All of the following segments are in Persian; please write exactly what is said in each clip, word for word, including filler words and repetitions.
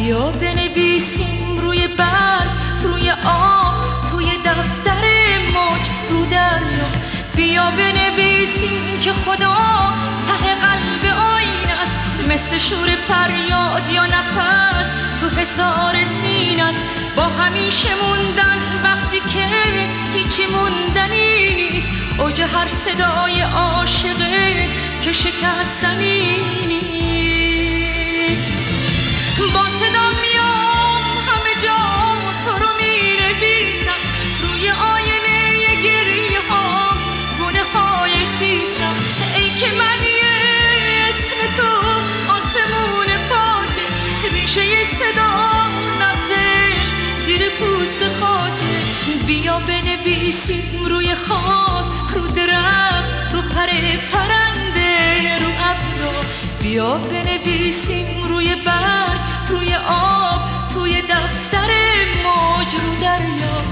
بیا بنویسیم روی برگ، روی آب، توی دفتر موج، رو دریا. بیا بنویسیم که خدا ته قلب آینه است، مثل شور فریاد یا نفس تو حصار سینه است. با همیشه موندن وقتی که هیچی موندنی نیست، اوج هر صدای عاشقه که شکستنی نیست. با صدا میام همه جا تو رو می نویسم، روی آینه گریه ها گونه های خیسم. ای که من یه اسم تو آسمون پاکه، ریشه صدا نبزش زیر پوست خاکه. بیا بنویسیم روی خاک، رو درخت، رو پر پرنده، رو ابرا. بیا بنویسیم روی برگ، روی آب، توی دفتر موج، رو دریا.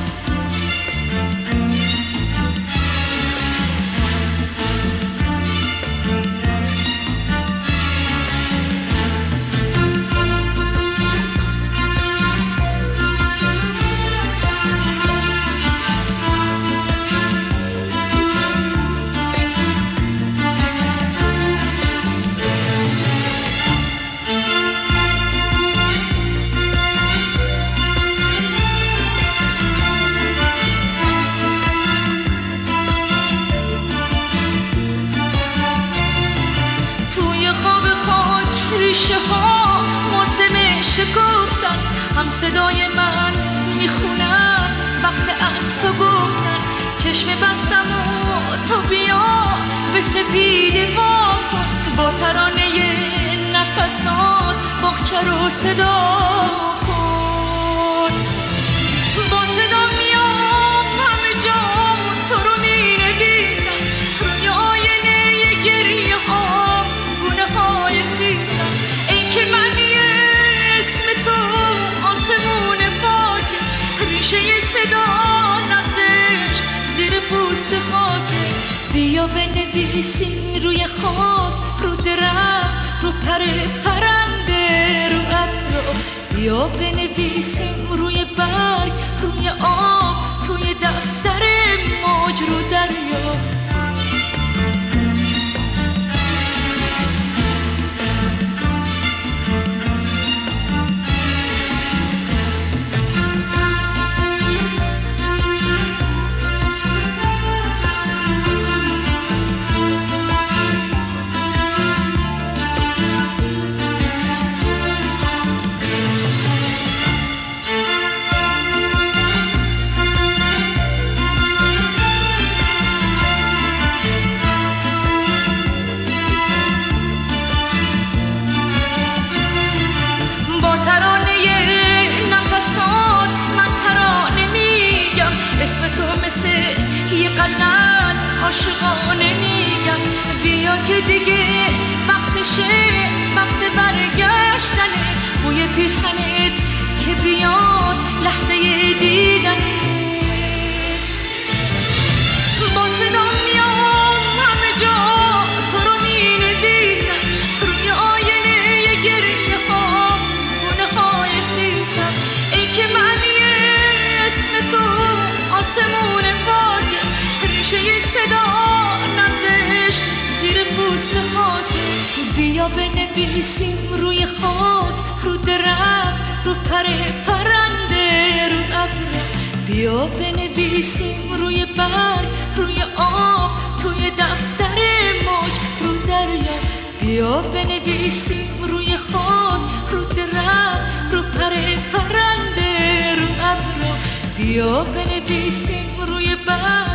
ریشه ها موسم شکفتن، هم صدای من میخونن وقت از تو گفتن. چشم بستم و تو بیا به سپیده وا کن، با ترانه نفسات باغچه رو صدا کن. با صدا میام همه جا تو رو می نویسم، روی آینه گریه ها گونه های خیسم. ای که من یه اسم تو آسمون پاکه، ریشه صدا نبزش زیر پوست خاکه. بیا بنویسیم روی خاک، رو درخت، رو پر پرنده، رو ابرا. بیا بنویسیم روی برگ، روی آب، توی دفتر موج، رو دریا. عاشقانه میگم بیا که دیگه وقتشه، وقت برگشتنه. بوی پیرهنت که بیاد لحظه دیدنه. با صدا میام همه جا تو رو می نویسم، روی آینه گریه ها گونه های خیسم. ای که من یه اسم تو آسمون پاکه، ریشه صدا نبزش زیر پوست خاکه. بیا بنویسیم روی خاک، رو درخت، رو پر پرنده، رو ابرا. بیا بنویسیم روی برگ، روی آب، توی دفتر موج، رو دریا. بیا بنویسیم روی خاک، رو درخت، رو پر پرنده، رو ابرا. بیا بنویسیم روی برگ،